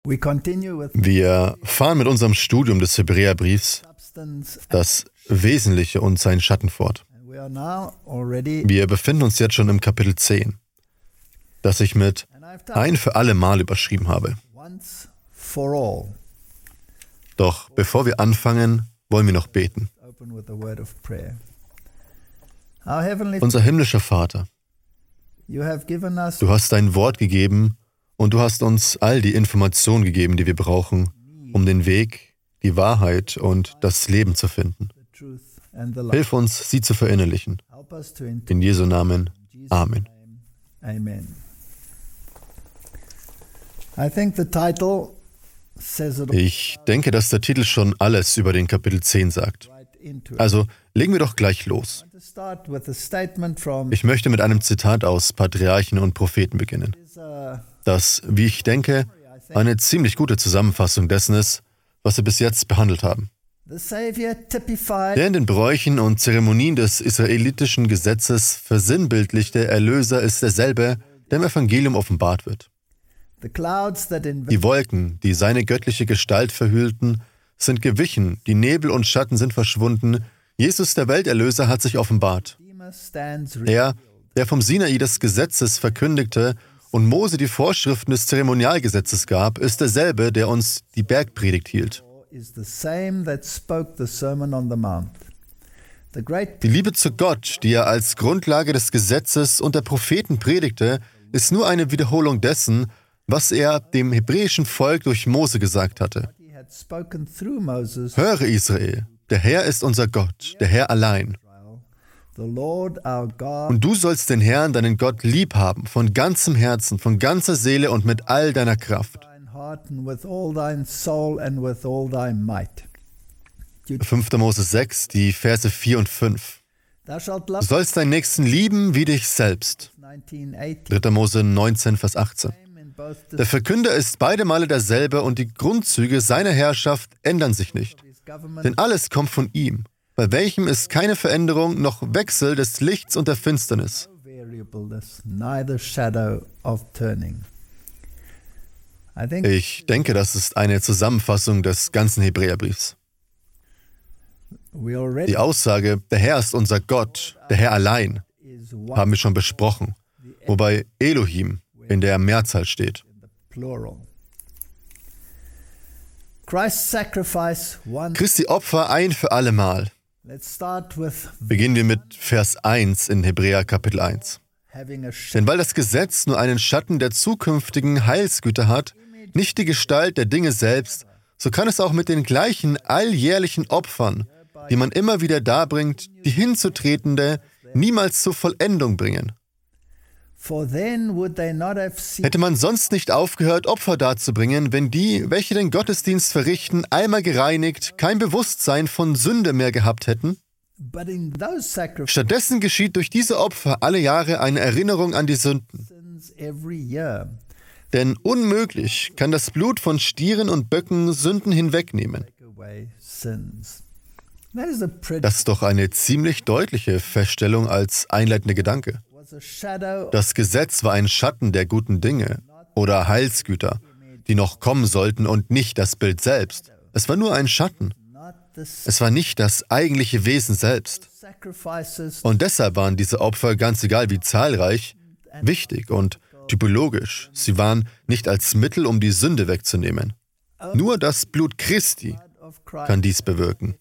Wir fahren mit unserem Studium des Hebräerbriefs das Wesentliche und seinen Schatten fort. Wir befinden uns jetzt schon im Kapitel 10, das ich mit ein für alle Mal überschrieben habe. Doch bevor wir anfangen, wollen wir noch beten. Unser himmlischer Vater, du hast dein Wort gegeben und du hast uns all die Informationen gegeben, die wir brauchen, um den Weg, die Wahrheit und das Leben zu finden. Hilf uns, sie zu verinnerlichen. In Jesu Namen. Amen. Ich denke, dass der Titel schon alles über den Kapitel 10 sagt. Also legen wir doch gleich los. Ich möchte mit einem Zitat aus Patriarchen und Propheten beginnen, das, wie ich denke, eine ziemlich gute Zusammenfassung dessen ist, was wir bis jetzt behandelt haben. Der in den Bräuchen und Zeremonien des israelitischen Gesetzes versinnbildlichte Erlöser ist derselbe, der im Evangelium offenbart wird. Die Wolken, die seine göttliche Gestalt verhüllten, sind gewichen, die Nebel und Schatten sind verschwunden, Jesus, der Welterlöser, hat sich offenbart. Er, der vom Sinai des Gesetzes verkündigte und Mose die Vorschriften des Zeremonialgesetzes gab, ist derselbe, der uns die Bergpredigt hielt. Die Liebe zu Gott, die er als Grundlage des Gesetzes und der Propheten predigte, ist nur eine Wiederholung dessen, was er dem hebräischen Volk durch Mose gesagt hatte. Höre Israel, der Herr ist unser Gott, der Herr allein. Und du sollst den Herrn, deinen Gott, lieb haben, von ganzem Herzen, von ganzer Seele und mit all deiner Kraft. 5. Mose 6, die Verse 4 und 5. Du sollst deinen Nächsten lieben wie dich selbst. 3. Mose 19, Vers 18. Der Verkünder ist beide Male derselbe und die Grundzüge seiner Herrschaft ändern sich nicht. Denn alles kommt von ihm, bei welchem ist keine Veränderung noch Wechsel des Lichts und der Finsternis. Ich denke, das ist eine Zusammenfassung des ganzen Hebräerbriefs. Die Aussage, der Herr ist unser Gott, der Herr allein, haben wir schon besprochen, wobei Elohim in der Mehrzahl steht. Christi Opfer ein für alle Mal. Beginnen wir mit Vers 1 in Hebräer Kapitel 1. Denn weil das Gesetz nur einen Schatten der zukünftigen Heilsgüter hat, nicht die Gestalt der Dinge selbst, so kann es auch mit den gleichen alljährlichen Opfern, die man immer wieder darbringt, die hinzutretende niemals zur Vollendung bringen. Hätte man sonst nicht aufgehört, Opfer darzubringen, wenn die, welche den Gottesdienst verrichten, einmal gereinigt, kein Bewusstsein von Sünde mehr gehabt hätten? Stattdessen geschieht durch diese Opfer alle Jahre eine Erinnerung an die Sünden. Denn unmöglich kann das Blut von Stieren und Böcken Sünden hinwegnehmen. Das ist doch eine ziemlich deutliche Feststellung als einleitender Gedanke. Das Gesetz war ein Schatten der guten Dinge oder Heilsgüter, die noch kommen sollten und nicht das Bild selbst. Es war nur ein Schatten. Es war nicht das eigentliche Wesen selbst. Und deshalb waren diese Opfer, ganz egal wie zahlreich, wichtig und typologisch. Sie waren nicht als Mittel, um die Sünde wegzunehmen. Nur das Blut Christi kann dies bewirken.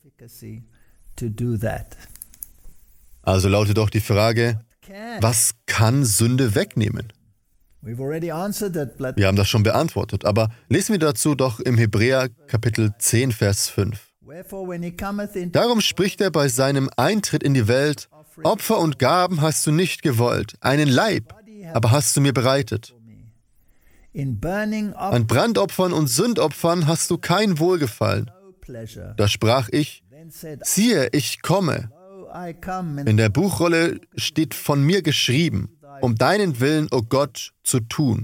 Also lautet doch die Frage, was kann Sünde wegnehmen? Wir haben das schon beantwortet, aber lesen wir dazu doch im Hebräer Kapitel 10, Vers 5. Darum spricht er bei seinem Eintritt in die Welt, Opfer und Gaben hast du nicht gewollt, einen Leib, aber hast du mir bereitet. An Brandopfern und Sündopfern hast du kein Wohlgefallen. Da sprach ich, siehe, ich komme. In der Buchrolle steht von mir geschrieben, um deinen Willen, o Gott, zu tun.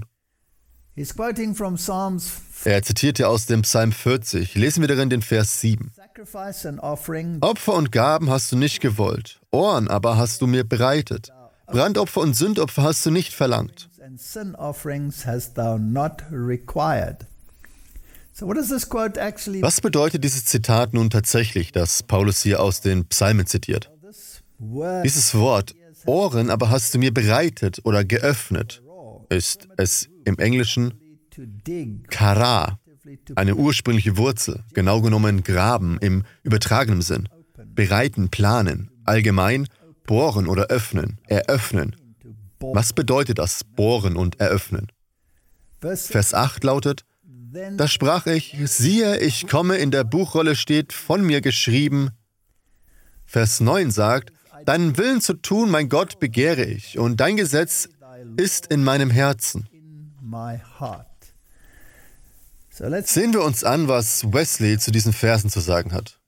Er zitiert hier aus dem Psalm 40. Lesen wir darin den Vers 7. Opfer und Gaben hast du nicht gewollt, Ohren aber hast du mir bereitet. Brandopfer und Sündopfer hast du nicht verlangt. Was bedeutet dieses Zitat nun tatsächlich, das Paulus hier aus den Psalmen zitiert? Dieses Wort, Ohren aber hast du mir bereitet oder geöffnet, ist es im Englischen Kara, eine ursprüngliche Wurzel, genau genommen graben im übertragenen Sinn, bereiten, planen, allgemein bohren oder öffnen, eröffnen. Was bedeutet das, bohren und eröffnen? Vers 8 lautet, da sprach ich, siehe, ich komme, in der Buchrolle steht, von mir geschrieben. Vers 9 sagt, deinen Willen zu tun, mein Gott, begehre ich, und dein Gesetz ist in meinem Herzen. Sehen wir uns an, was Wesley zu diesen Versen zu sagen hat.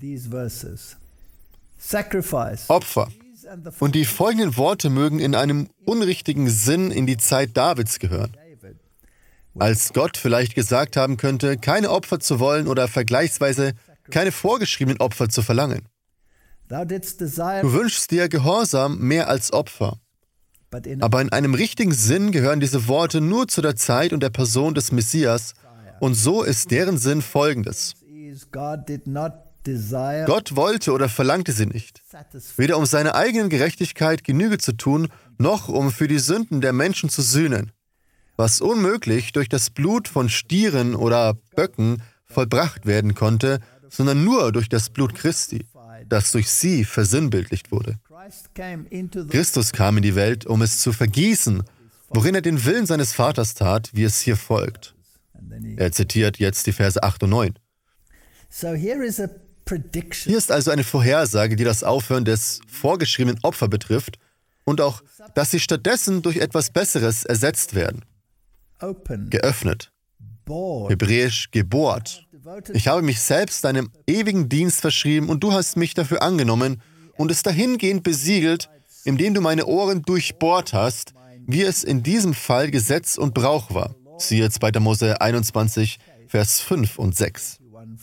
Opfer. Und die folgenden Worte mögen in einem unrichtigen Sinn in die Zeit Davids gehören. Als Gott vielleicht gesagt haben könnte, keine Opfer zu wollen oder vergleichsweise keine vorgeschriebenen Opfer zu verlangen. Du wünschst dir Gehorsam mehr als Opfer. Aber in einem richtigen Sinn gehören diese Worte nur zu der Zeit und der Person des Messias, und so ist deren Sinn folgendes. Gott wollte oder verlangte sie nicht, weder um seiner eigenen Gerechtigkeit Genüge zu tun, noch um für die Sünden der Menschen zu sühnen, was unmöglich durch das Blut von Stieren oder Böcken vollbracht werden konnte, sondern nur durch das Blut Christi, das durch sie versinnbildlicht wurde. Christus kam in die Welt, um es zu vergießen, worin er den Willen seines Vaters tat, wie es hier folgt. Er zitiert jetzt die Verse 8 und 9. Hier ist also eine Vorhersage, die das Aufhören des vorgeschriebenen Opfers betrifft und auch, dass sie stattdessen durch etwas Besseres ersetzt werden. Geöffnet. Hebräisch gebohrt. Ich habe mich selbst deinem ewigen Dienst verschrieben und du hast mich dafür angenommen und es dahingehend besiegelt, indem du meine Ohren durchbohrt hast, wie es in diesem Fall Gesetz und Brauch war. Siehe 2. Mose 21, Vers 5 und 6.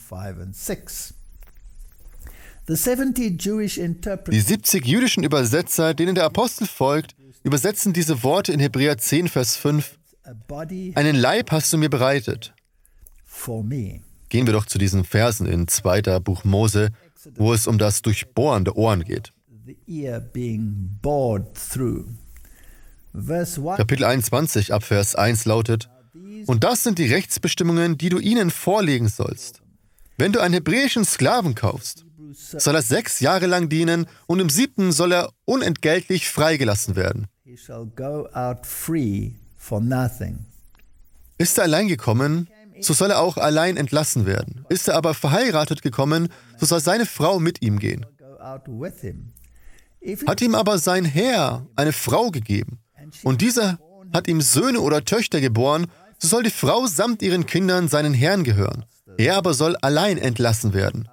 Die 70 jüdischen Übersetzer, denen der Apostel folgt, übersetzen diese Worte in Hebräer 10, Vers 5. Einen Leib hast du mir bereitet. Gehen wir doch zu diesen Versen in 2. Buch Mose, wo es um das Durchbohren der Ohren geht. Kapitel 21, ab Vers 1 lautet, und das sind die Rechtsbestimmungen, die du ihnen vorlegen sollst. Wenn du einen hebräischen Sklaven kaufst, soll er 6 Jahre lang dienen und im 7. soll er unentgeltlich freigelassen werden. Ist er allein gekommen, so soll er auch allein entlassen werden. Ist er aber verheiratet gekommen, so soll seine Frau mit ihm gehen. Hat ihm aber sein Herr eine Frau gegeben und dieser hat ihm Söhne oder Töchter geboren, so soll die Frau samt ihren Kindern seinen Herrn gehören. Er aber soll allein entlassen werden.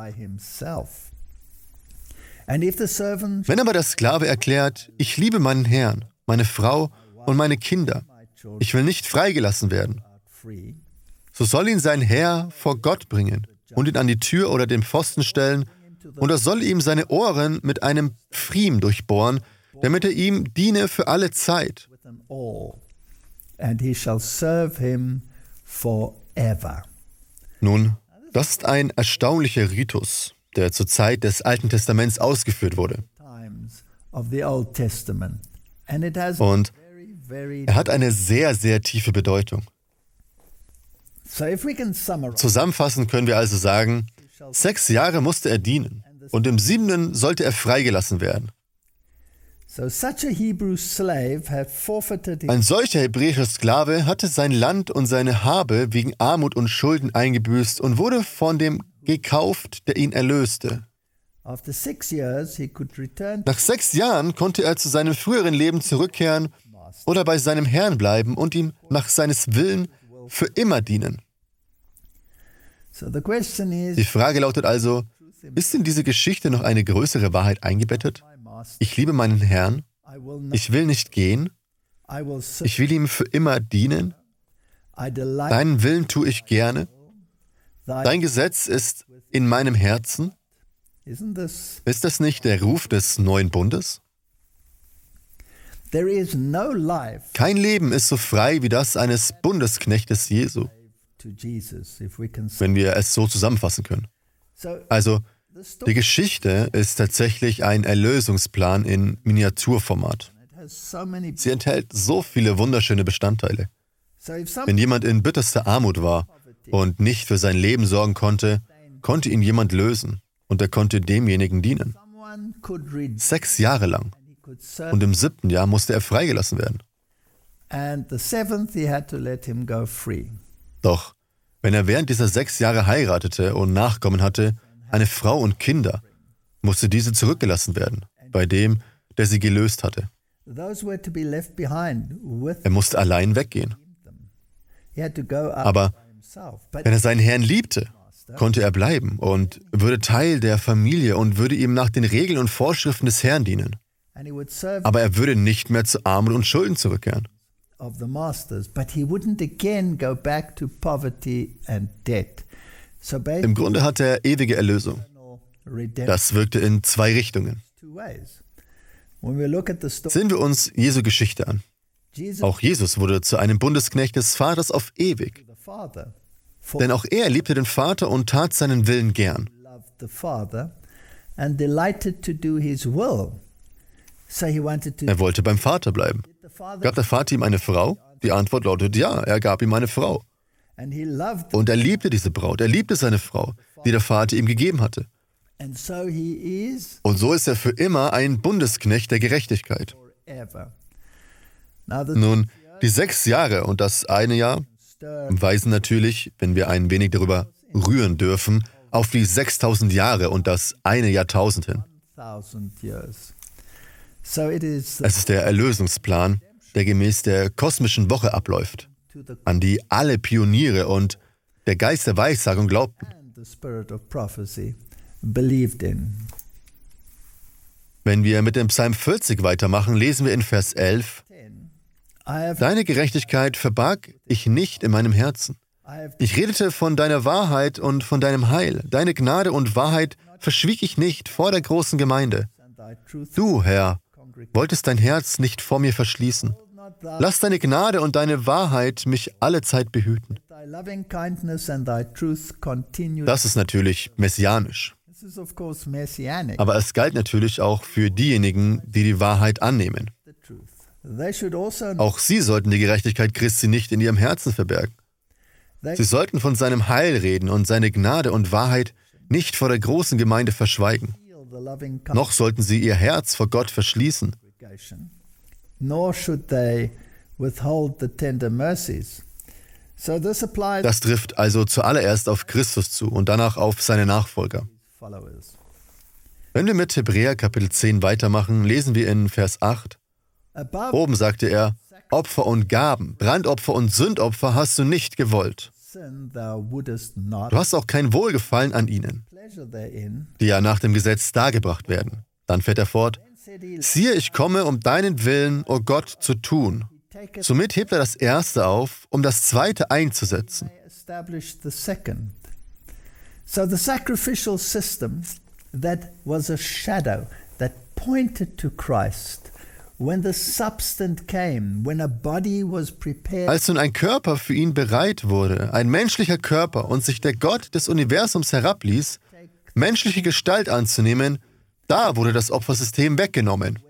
Wenn aber der Sklave erklärt, ich liebe meinen Herrn, meine Frau und meine Kinder, ich will nicht freigelassen werden, so soll ihn sein Herr vor Gott bringen und ihn an die Tür oder den Pfosten stellen, und er soll ihm seine Ohren mit einem Pfriem durchbohren, damit er ihm diene für alle Zeit. Nun, das ist ein erstaunlicher Ritus, der zur Zeit des Alten Testaments ausgeführt wurde. Und er hat eine sehr, sehr tiefe Bedeutung. Zusammenfassend können wir also sagen, 6 Jahre musste er dienen und im 7. sollte er freigelassen werden. Ein solcher hebräischer Sklave hatte sein Land und seine Habe wegen Armut und Schulden eingebüßt und wurde von dem gekauft, der ihn erlöste. Nach 6 Jahren konnte er zu seinem früheren Leben zurückkehren oder bei seinem Herrn bleiben und ihm nach seines Willen für immer dienen. Die Frage lautet also, ist in diese Geschichte noch eine größere Wahrheit eingebettet? Ich liebe meinen Herrn, ich will nicht gehen, ich will ihm für immer dienen, deinen Willen tue ich gerne, dein Gesetz ist in meinem Herzen. Ist das nicht der Ruf des neuen Bundes? Kein Leben ist so frei wie das eines Bundesknechtes Jesu. wenn wir es so zusammenfassen können. Also, die Geschichte ist tatsächlich ein Erlösungsplan in Miniaturformat. Sie enthält so viele wunderschöne Bestandteile. Wenn jemand in bitterster Armut war und nicht für sein Leben sorgen konnte, konnte ihn jemand lösen und er konnte demjenigen dienen. 6 Jahre lang. Und im 7. Jahr musste er freigelassen werden. Doch wenn er während dieser 6 Jahre heiratete und Nachkommen hatte, eine Frau und Kinder, musste diese zurückgelassen werden, bei dem, der sie gelöst hatte. Er musste allein weggehen. Aber wenn er seinen Herrn liebte, konnte er bleiben und würde Teil der Familie und würde ihm nach den Regeln und Vorschriften des Herrn dienen. Aber er würde nicht mehr zu Armut und Schulden zurückkehren. Im Grunde hatte er ewige Erlösung. Das wirkte in 2 Richtungen. Sehen wir uns Jesu Geschichte an. Auch Jesus wurde zu einem Bundesknecht des Vaters auf ewig. Denn auch er liebte den Vater und tat seinen Willen gern. Er wollte beim Vater bleiben. Gab der Vater ihm eine Frau? Die Antwort lautet ja, er gab ihm eine Frau. Und er liebte diese Braut, er liebte seine Frau, die der Vater ihm gegeben hatte. Und so ist er für immer ein Bundesknecht der Gerechtigkeit. Nun, die 6 Jahre und das eine Jahr weisen natürlich, wenn wir ein wenig darüber rühren dürfen, auf die 6000 Jahre und das eine Jahrtausend hin. Es ist der Erlösungsplan, der gemäß der kosmischen Woche abläuft, an die alle Pioniere und der Geist der Weissagung glaubten. Wenn wir mit dem Psalm 40 weitermachen, lesen wir in Vers 11, Deine Gerechtigkeit verbarg ich nicht in meinem Herzen. Ich redete von deiner Wahrheit und von deinem Heil. Deine Gnade und Wahrheit verschwieg ich nicht vor der großen Gemeinde. Du, Herr, wolltest dein Herz nicht vor mir verschließen. Lass deine Gnade und deine Wahrheit mich allezeit behüten. Das ist natürlich messianisch. Aber es galt natürlich auch für diejenigen, die die Wahrheit annehmen. Auch sie sollten die Gerechtigkeit Christi nicht in ihrem Herzen verbergen. Sie sollten von seinem Heil reden und seine Gnade und Wahrheit nicht vor der großen Gemeinde verschweigen. Noch sollten sie ihr Herz vor Gott verschließen. Das trifft also zuallererst auf Christus zu und danach auf seine Nachfolger. Wenn wir mit Hebräer Kapitel 10 weitermachen, lesen wir in Vers 8, Oben sagte er, Opfer und Gaben, Brandopfer und Sündopfer hast du nicht gewollt. Du hast auch kein Wohlgefallen an ihnen, die ja nach dem Gesetz dargebracht werden. Dann fährt er fort, siehe, ich komme, um deinen Willen, o Gott, zu tun. Somit hebt er das Erste auf, um das Zweite einzusetzen. So the sacrificial system that was a shadow that pointed to Christ. When the substance came, when a body was prepared. Als nun ein Körper für ihn bereit wurde, ein menschlicher Körper, und sich der Gott des Universums herabließ, menschliche Gestalt anzunehmen, da wurde das Opfersystem weggenommen.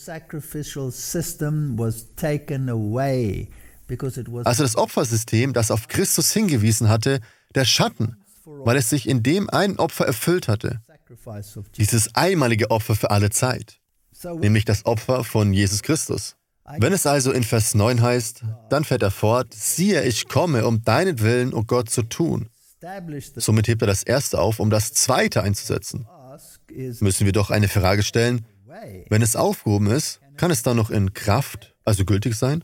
Also das Opfersystem, das auf Christus hingewiesen hatte, der Schatten, weil es sich in dem einen Opfer erfüllt hatte. Dieses einmalige Opfer für alle Zeit, nämlich das Opfer von Jesus Christus. Wenn es also in Vers 9 heißt, dann fährt er fort, siehe, ich komme, um deinen Willen, o Gott, zu tun. Somit hebt er das Erste auf, um das Zweite einzusetzen. Müssen wir doch eine Frage stellen, wenn es aufgehoben ist, kann es dann noch in Kraft, also gültig sein?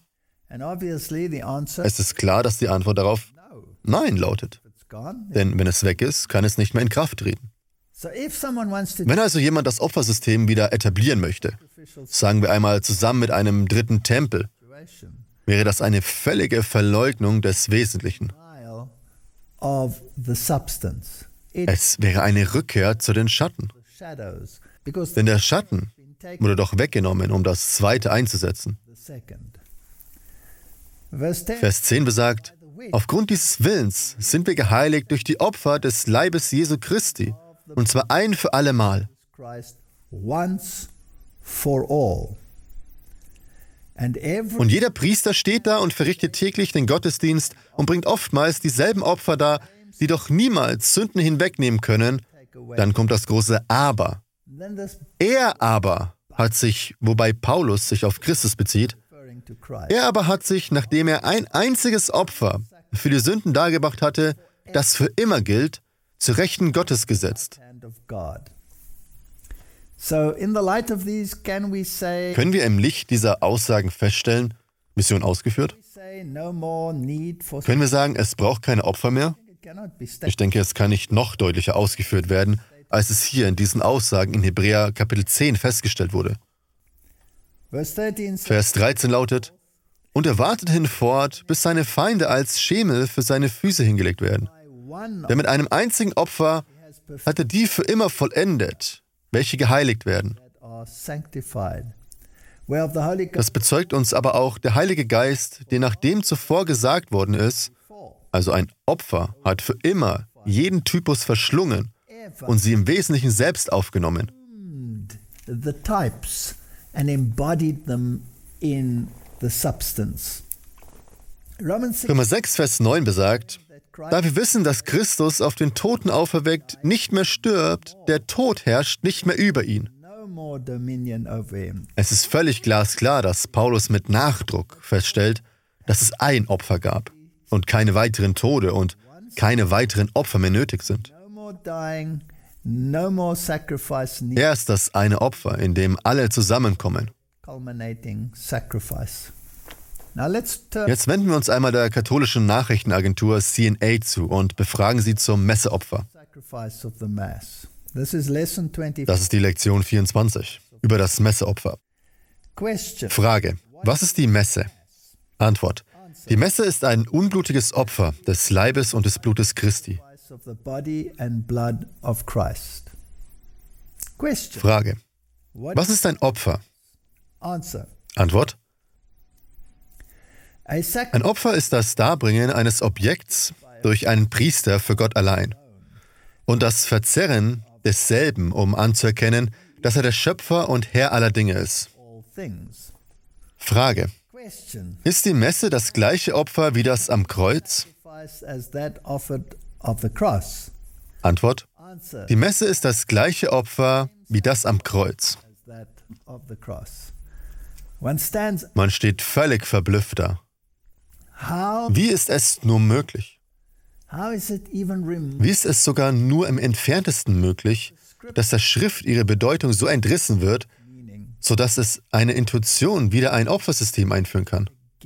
Es ist klar, dass die Antwort darauf Nein lautet. Denn wenn es weg ist, kann es nicht mehr in Kraft treten. Wenn also jemand das Opfersystem wieder etablieren möchte, sagen wir einmal zusammen mit einem dritten Tempel, wäre das eine völlige Verleugnung des Wesentlichen. Es wäre eine Rückkehr zu den Schatten. Denn der Schatten wurde doch weggenommen, um das Zweite einzusetzen. Vers 10 besagt, Aufgrund dieses Willens sind wir geheiligt durch die Opfer des Leibes Jesu Christi, und zwar ein für alle Mal. Und jeder Priester steht da und verrichtet täglich den Gottesdienst und bringt oftmals dieselben Opfer dar, die doch niemals Sünden hinwegnehmen können. Dann kommt das große Aber. Er aber hat sich, wobei Paulus sich auf Christus bezieht, er aber hat sich, nachdem er ein einziges Opfer für die Sünden dargebracht hatte, das für immer gilt, zu Rechten Gottes gesetzt. Können wir im Licht dieser Aussagen feststellen, Mission ausgeführt? Können wir sagen, es braucht keine Opfer mehr? Ich denke, es kann nicht noch deutlicher ausgeführt werden, als es hier in diesen Aussagen in Hebräer Kapitel 10 festgestellt wurde. Vers 13 lautet: Und er wartet hinfort, bis seine Feinde als Schemel für seine Füße hingelegt werden. Denn mit einem einzigen Opfer hat er die für immer vollendet, welche geheiligt werden. Das bezeugt uns aber auch der Heilige Geist, der nachdem zuvor gesagt worden ist, also ein Opfer hat für immer jeden Typus verschlungen und sie im Wesentlichen selbst aufgenommen. And embodied them in the substance. Römer 6, Vers 9 besagt: Da wir wissen, dass Christus auf den Toten auferweckt nicht mehr stirbt, der Tod herrscht nicht mehr über ihn. Es ist völlig glasklar, dass Paulus mit Nachdruck feststellt, dass es ein Opfer gab und keine weiteren Tode und keine weiteren Opfer mehr nötig sind. Er ist das eine Opfer, in dem alle zusammenkommen. Jetzt wenden wir uns einmal der katholischen Nachrichtenagentur CNA zu und befragen sie zum Messeopfer. Das ist die Lektion 24 über das Messeopfer. Frage: Was ist die Messe? Antwort: Die Messe ist ein unblutiges Opfer des Leibes und des Blutes Christi. Frage: Was ist ein Opfer? Antwort: Ein Opfer ist das Darbringen eines Objekts durch einen Priester für Gott allein und das Verzerren desselben, um anzuerkennen, dass er der Schöpfer und Herr aller Dinge ist. Frage: Ist die Messe das gleiche Opfer wie das am Kreuz? Antwort: Die Messe ist das gleiche Opfer wie das am Kreuz. Man steht völlig verblüfft da. Wie ist es nur möglich? Wie ist es sogar nur im Entferntesten möglich, dass der Schrift ihre Bedeutung so entrissen wird, sodass es eine Intuition wieder ein Opfersystem einführen kann?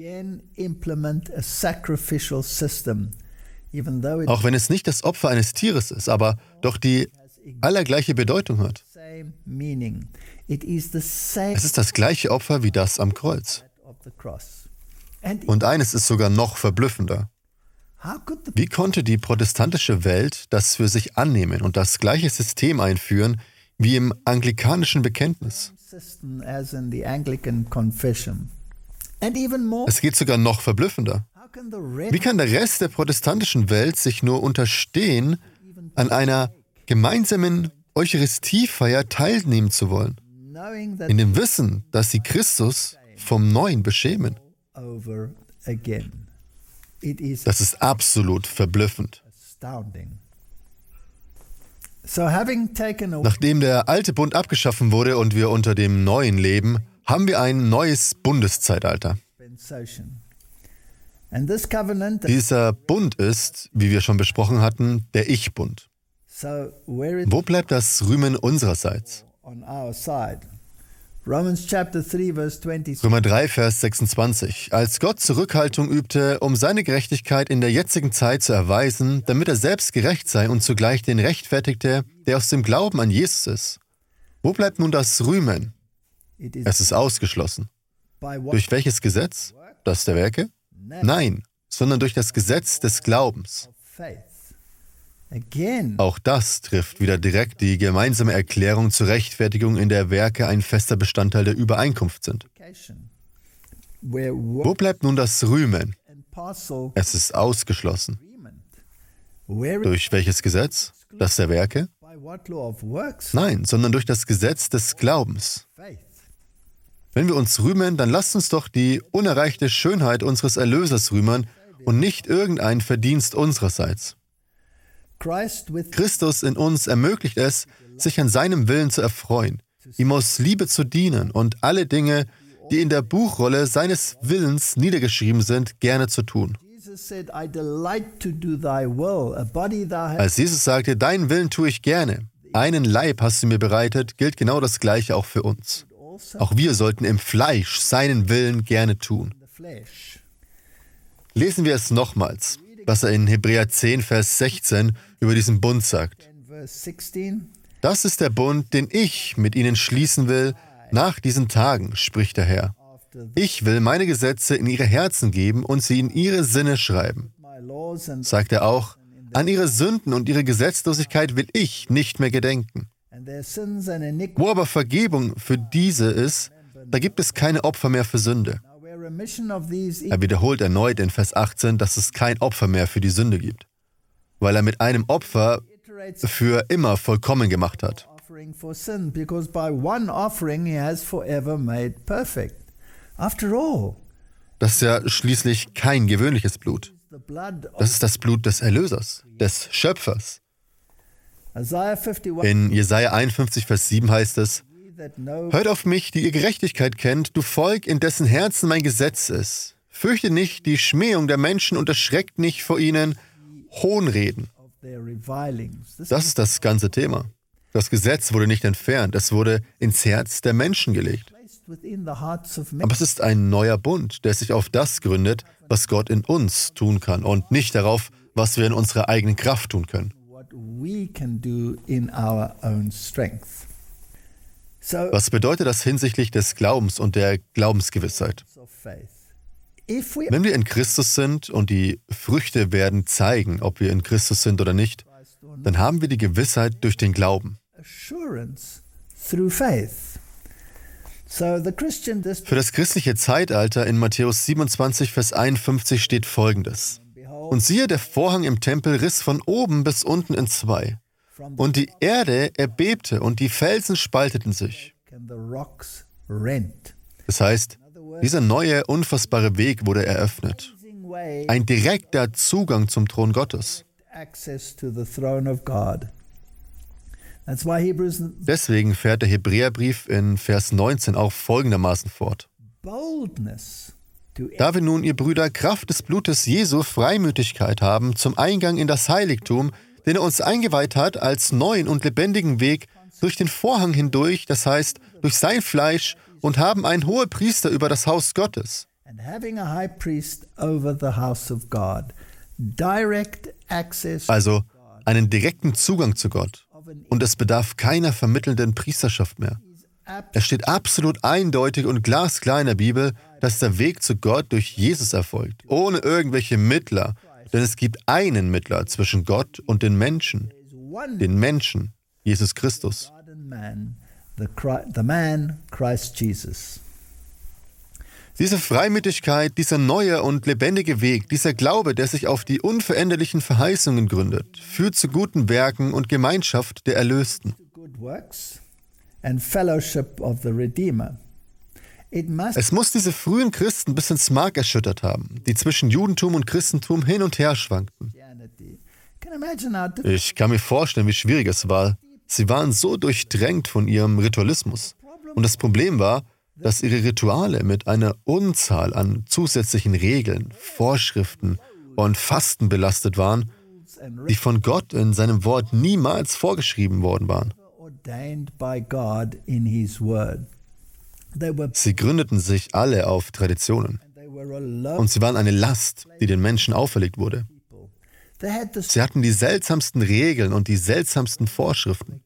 Auch wenn es nicht das Opfer eines Tieres ist, aber doch die allergleiche Bedeutung hat. Es ist das gleiche Opfer wie das am Kreuz. Und eines ist sogar noch verblüffender. Wie konnte die protestantische Welt das für sich annehmen und das gleiche System einführen wie im anglikanischen Bekenntnis? Es geht sogar noch verblüffender. Wie kann der Rest der protestantischen Welt sich nur unterstehen, an einer gemeinsamen Eucharistiefeier teilnehmen zu wollen, in dem Wissen, dass sie Christus vom Neuen beschämen? Das ist absolut verblüffend. Nachdem der alte Bund abgeschaffen wurde und wir unter dem Neuen leben, haben wir ein neues Bundeszeitalter. Dieser Bund ist, wie wir schon besprochen hatten, der Ich-Bund. Wo bleibt das Rühmen unsererseits? Römer 3, Vers 26. Als Gott Zurückhaltung übte, um seine Gerechtigkeit in der jetzigen Zeit zu erweisen, damit er selbst gerecht sei und zugleich den rechtfertigte, der aus dem Glauben an Jesus ist. Wo bleibt nun das Rühmen? Es ist ausgeschlossen. Durch welches Gesetz? Das der Werke? Nein, sondern durch das Gesetz des Glaubens. Auch das trifft wieder direkt die gemeinsame Erklärung zur Rechtfertigung, in der Werke ein fester Bestandteil der Übereinkunft sind. Wo bleibt nun das Rühmen? Es ist ausgeschlossen. Durch welches Gesetz? Das der Werke? Nein, sondern durch das Gesetz des Glaubens. Wenn wir uns rühmen, dann lasst uns doch die unerreichte Schönheit unseres Erlösers rühmen und nicht irgendein Verdienst unsererseits. Christus in uns ermöglicht es, sich an seinem Willen zu erfreuen, ihm aus Liebe zu dienen und alle Dinge, die in der Buchrolle seines Willens niedergeschrieben sind, gerne zu tun. Als Jesus sagte, deinen Willen tue ich gerne, einen Leib hast du mir bereitet, gilt genau das Gleiche auch für uns. Auch wir sollten im Fleisch seinen Willen gerne tun. Lesen wir es nochmals, was er in Hebräer 10, Vers 16 über diesen Bund sagt. Das ist der Bund, den ich mit ihnen schließen will, nach diesen Tagen, spricht der Herr. Ich will meine Gesetze in ihre Herzen geben und sie in ihre Sinne schreiben. Sagt er auch, an ihre Sünden und ihre Gesetzlosigkeit will ich nicht mehr gedenken. Wo aber Vergebung für diese ist, da gibt es keine Opfer mehr für Sünde. Er wiederholt erneut in Vers 18, dass es kein Opfer mehr für die Sünde gibt, weil er mit einem Opfer für immer vollkommen gemacht hat. Das ist ja schließlich kein gewöhnliches Blut. Das ist das Blut des Erlösers, des Schöpfers. In Jesaja 51, Vers 7 heißt es, hört auf mich, die ihr Gerechtigkeit kennt, du Volk, in dessen Herzen mein Gesetz ist. Fürchte nicht die Schmähung der Menschen und erschreckt nicht vor ihnen Hohnreden. Das ist das ganze Thema. Das Gesetz wurde nicht entfernt, es wurde ins Herz der Menschen gelegt. Aber es ist ein neuer Bund, der sich auf das gründet, was Gott in uns tun kann und nicht darauf, was wir in unserer eigenen Kraft tun können. Was bedeutet das hinsichtlich des Glaubens und der Glaubensgewissheit? Wenn wir in Christus sind und die Früchte werden zeigen, ob wir in Christus sind oder nicht, dann haben wir die Gewissheit durch den Glauben. Für das christliche Zeitalter in Matthäus 27, Vers 51 steht Folgendes. Und siehe, der Vorhang im Tempel riss von oben bis unten in zwei. Und die Erde erbebte und die Felsen spalteten sich. Das heißt, dieser neue, unfassbare Weg wurde eröffnet. Ein direkter Zugang zum Thron Gottes. Deswegen fährt der Hebräerbrief in Vers 19 auch folgendermaßen fort. Da wir nun, ihr Brüder, Kraft des Blutes Jesu Freimütigkeit haben zum Eingang in das Heiligtum, den er uns eingeweiht hat als neuen und lebendigen Weg durch den Vorhang hindurch, das heißt durch sein Fleisch, und haben einen Hohepriester über das Haus Gottes. Also einen direkten Zugang zu Gott. Und es bedarf keiner vermittelnden Priesterschaft mehr. Es steht absolut eindeutig und glasklar in der Bibel, dass der Weg zu Gott durch Jesus erfolgt, ohne irgendwelche Mittler. Denn es gibt einen Mittler zwischen Gott und den Menschen, Jesus Christus. Diese Freimütigkeit, dieser neue und lebendige Weg, dieser Glaube, der sich auf die unveränderlichen Verheißungen gründet, führt zu guten Werken und Gemeinschaft der Erlösten. Es muss diese frühen Christen bis ins Mark erschüttert haben, die zwischen Judentum und Christentum hin und her schwankten. Ich kann mir vorstellen, wie schwierig es war. Sie waren so durchdrängt von ihrem Ritualismus. Und das Problem war, dass ihre Rituale mit einer Unzahl an zusätzlichen Regeln, Vorschriften und Fasten belastet waren, die von Gott in seinem Wort niemals vorgeschrieben worden waren. Sie gründeten sich alle auf Traditionen. Und sie waren eine Last, die den Menschen auferlegt wurde. Sie hatten die seltsamsten Regeln und die seltsamsten Vorschriften.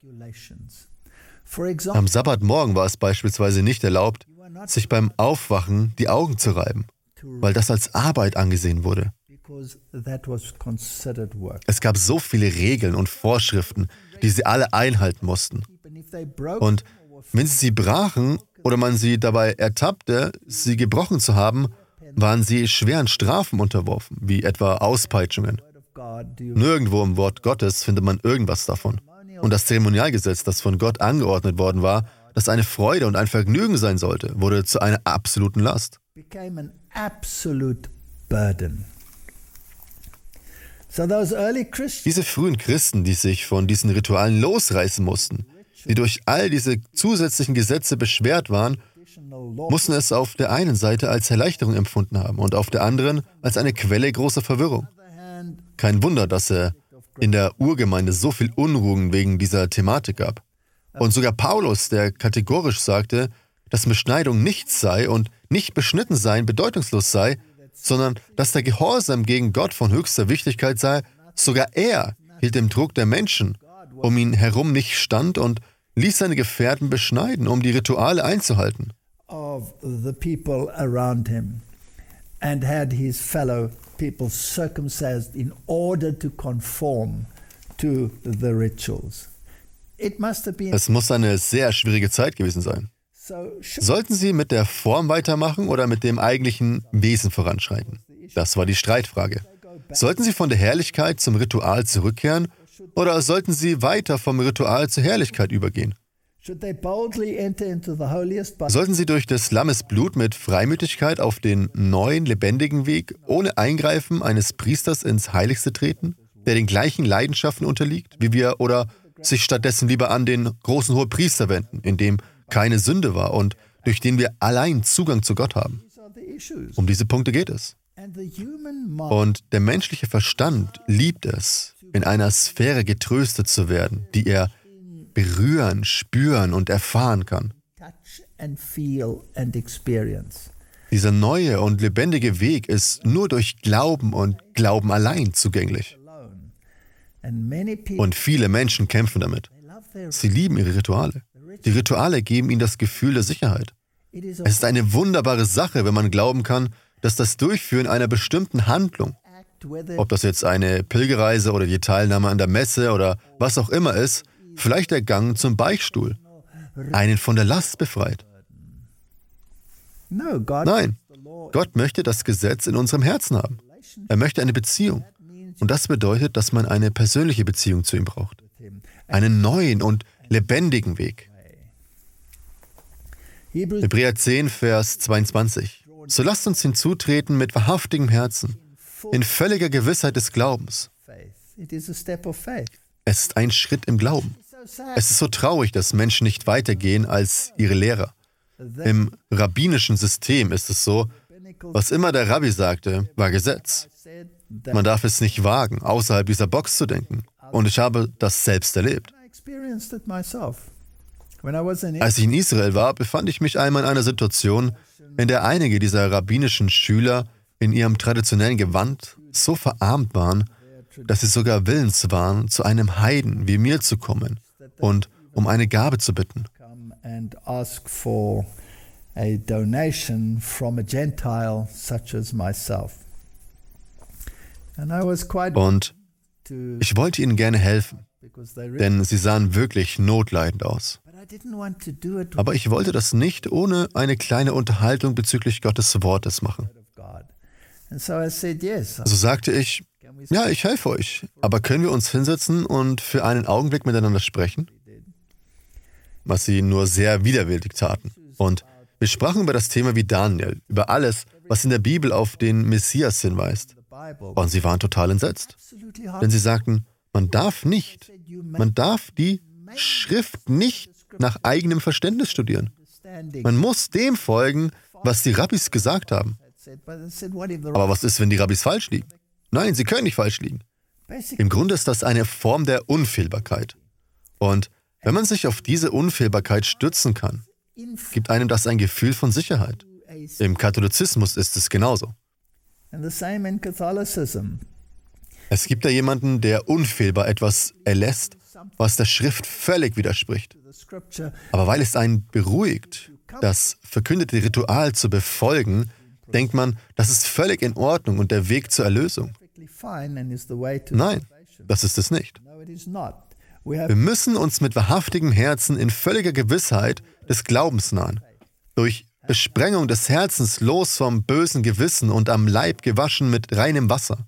Am Sabbatmorgen war es beispielsweise nicht erlaubt, sich beim Aufwachen die Augen zu reiben, weil das als Arbeit angesehen wurde. Es gab so viele Regeln und Vorschriften, die sie alle einhalten mussten. Und wenn sie brachen oder man sie dabei ertappte, sie gebrochen zu haben, waren sie schweren Strafen unterworfen, wie etwa Auspeitschungen. Nirgendwo im Wort Gottes findet man irgendwas davon. Und das Zeremonialgesetz, das von Gott angeordnet worden war, das eine Freude und ein Vergnügen sein sollte, wurde zu einer absoluten Last. Diese frühen Christen, die sich von diesen Ritualen losreißen mussten, die durch all diese zusätzlichen Gesetze beschwert waren, mussten es auf der einen Seite als Erleichterung empfunden haben und auf der anderen als eine Quelle großer Verwirrung. Kein Wunder, dass er in der Urgemeinde so viel Unruhen wegen dieser Thematik gab. Und sogar Paulus, der kategorisch sagte, dass Beschneidung nichts sei und nicht beschnitten sein bedeutungslos sei, sondern dass der Gehorsam gegen Gott von höchster Wichtigkeit sei, sogar er hielt dem Druck der Menschen um ihn herum nicht stand und ließ seine Gefährten beschneiden, um die Rituale einzuhalten. Of the people around him and had his fellow people circumcised in order to conform to the rituals. Es muss eine sehr schwierige Zeit gewesen sein. Sollten sie mit der Form weitermachen oder mit dem eigentlichen Wesen voranschreiten? Das war die Streitfrage. Sollten sie von der Herrlichkeit zum Ritual zurückkehren oder sollten sie weiter vom Ritual zur Herrlichkeit übergehen? Sollten sie durch des Lammes Blut mit Freimütigkeit auf den neuen, lebendigen Weg, ohne Eingreifen eines Priesters ins Heiligste treten, der den gleichen Leidenschaften unterliegt, wie wir, oder sich stattdessen lieber an den großen Hohepriester wenden, in dem keine Sünde war und durch den wir allein Zugang zu Gott haben? Um diese Punkte geht es. Und der menschliche Verstand liebt es, in einer Sphäre getröstet zu werden, die er berühren, spüren und erfahren kann. Dieser neue und lebendige Weg ist nur durch Glauben und Glauben allein zugänglich. Und viele Menschen kämpfen damit. Sie lieben ihre Rituale. Die Rituale geben ihnen das Gefühl der Sicherheit. Es ist eine wunderbare Sache, wenn man glauben kann, dass das Durchführen einer bestimmten Handlung, ob das jetzt eine Pilgerreise oder die Teilnahme an der Messe oder was auch immer ist, vielleicht der Gang zum Beichtstuhl, einen von der Last befreit. Nein, Gott möchte das Gesetz in unserem Herzen haben. Er möchte eine Beziehung. Und das bedeutet, dass man eine persönliche Beziehung zu ihm braucht. Einen neuen und lebendigen Weg. Hebräer 10, Vers 22. So lasst uns hinzutreten mit wahrhaftigem Herzen, in völliger Gewissheit des Glaubens. Es ist ein Schritt im Glauben. Es ist so traurig, dass Menschen nicht weitergehen als ihre Lehrer. Im rabbinischen System ist es so, was immer der Rabbi sagte, war Gesetz. Man darf es nicht wagen, außerhalb dieser Box zu denken. Und ich habe das selbst erlebt. Als ich in Israel war, befand ich mich einmal in einer Situation, in der einige dieser rabbinischen Schüler in ihrem traditionellen Gewand so verarmt waren, dass sie sogar willens waren, zu einem Heiden wie mir zu kommen und um eine Gabe zu bitten. Und ich wollte ihnen gerne helfen, denn sie sahen wirklich notleidend aus. Aber ich wollte das nicht ohne eine kleine Unterhaltung bezüglich Gottes Wortes machen. Also sagte ich, ja, ich helfe euch, aber können wir uns hinsetzen und für einen Augenblick miteinander sprechen? Was sie nur sehr widerwillig taten. Und wir sprachen über das Thema wie Daniel, über alles, was in der Bibel auf den Messias hinweist. Und sie waren total entsetzt. Denn sie sagten, man darf die Schrift nicht nach eigenem Verständnis studieren. Man muss dem folgen, was die Rabbis gesagt haben. Aber was ist, wenn die Rabbis falsch liegen? Nein, sie können nicht falsch liegen. Im Grunde ist das eine Form der Unfehlbarkeit. Und wenn man sich auf diese Unfehlbarkeit stützen kann, gibt einem das ein Gefühl von Sicherheit. Im Katholizismus ist es genauso. Es gibt da jemanden, der unfehlbar etwas erlässt, was der Schrift völlig widerspricht. Aber weil es einen beruhigt, das verkündete Ritual zu befolgen, denkt man, das ist völlig in Ordnung und der Weg zur Erlösung. Nein, das ist es nicht. Wir müssen uns mit wahrhaftigem Herzen in völliger Gewissheit des Glaubens nahen, durch Besprengung des Herzens, los vom bösen Gewissen und am Leib gewaschen mit reinem Wasser.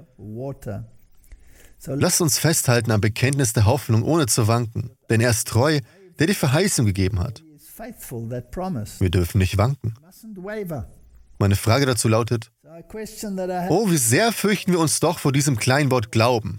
Lasst uns festhalten am Bekenntnis der Hoffnung, ohne zu wanken, denn er ist treu, der die Verheißung gegeben hat. Wir dürfen nicht wanken. Meine Frage dazu lautet, oh, wie sehr fürchten wir uns doch vor diesem kleinen Wort Glauben.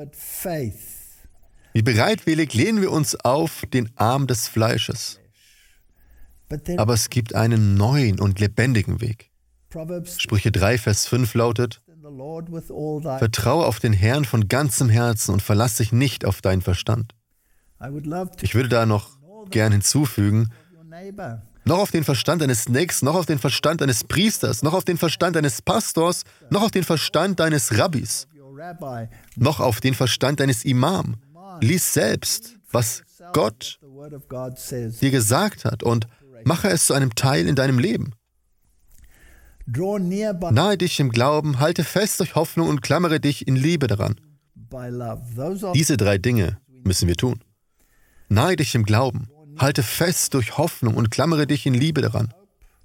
Wie bereitwillig lehnen wir uns auf den Arm des Fleisches. Aber es gibt einen neuen und lebendigen Weg. Sprüche 3, Vers 5 lautet, vertraue auf den Herrn von ganzem Herzen und verlass dich nicht auf deinen Verstand. Ich würde da noch gern hinzufügen, noch auf den Verstand deines Nächsten, noch auf den Verstand deines Priesters, noch auf den Verstand deines Pastors, noch auf den Verstand deines Rabbis, noch auf den Verstand deines Imam. Lies selbst, was Gott dir gesagt hat und mache es zu einem Teil in deinem Leben. Nahe dich im Glauben, halte fest durch Hoffnung und klammere dich in Liebe daran. Diese 3 Dinge müssen wir tun. Nahe dich im Glauben, halte fest durch Hoffnung und klammere dich in Liebe daran.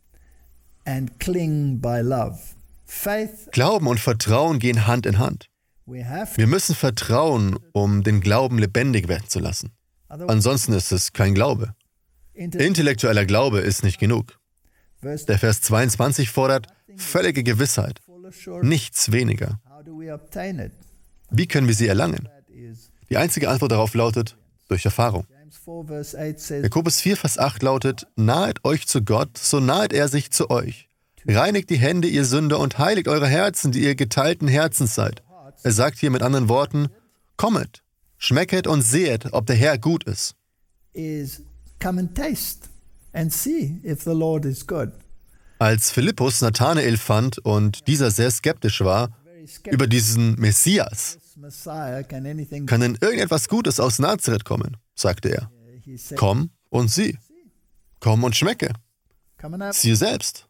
Glauben und Vertrauen gehen Hand in Hand. Wir müssen vertrauen, um den Glauben lebendig werden zu lassen. Ansonsten ist es kein Glaube. Intellektueller Glaube ist nicht genug. Der Vers 22 fordert völlige Gewissheit, nichts weniger. Wie können wir sie erlangen? Die einzige Antwort darauf lautet, durch Erfahrung. Jakobus 4, Vers 8 lautet, nahet euch zu Gott, so nahet er sich zu euch. Reinigt die Hände, ihr Sünder, und heiligt eure Herzen, die ihr geteilten Herzens seid. Er sagt hier mit anderen Worten, kommet, schmecket und sehet, ob der Herr gut ist. Come and taste and see if the Lord is good. Als Philippus Nathanael fand und dieser sehr skeptisch war über diesen Messias, kann denn irgendetwas Gutes aus Nazareth kommen, sagte er. Komm und sieh. Komm und schmecke. Siehe selbst.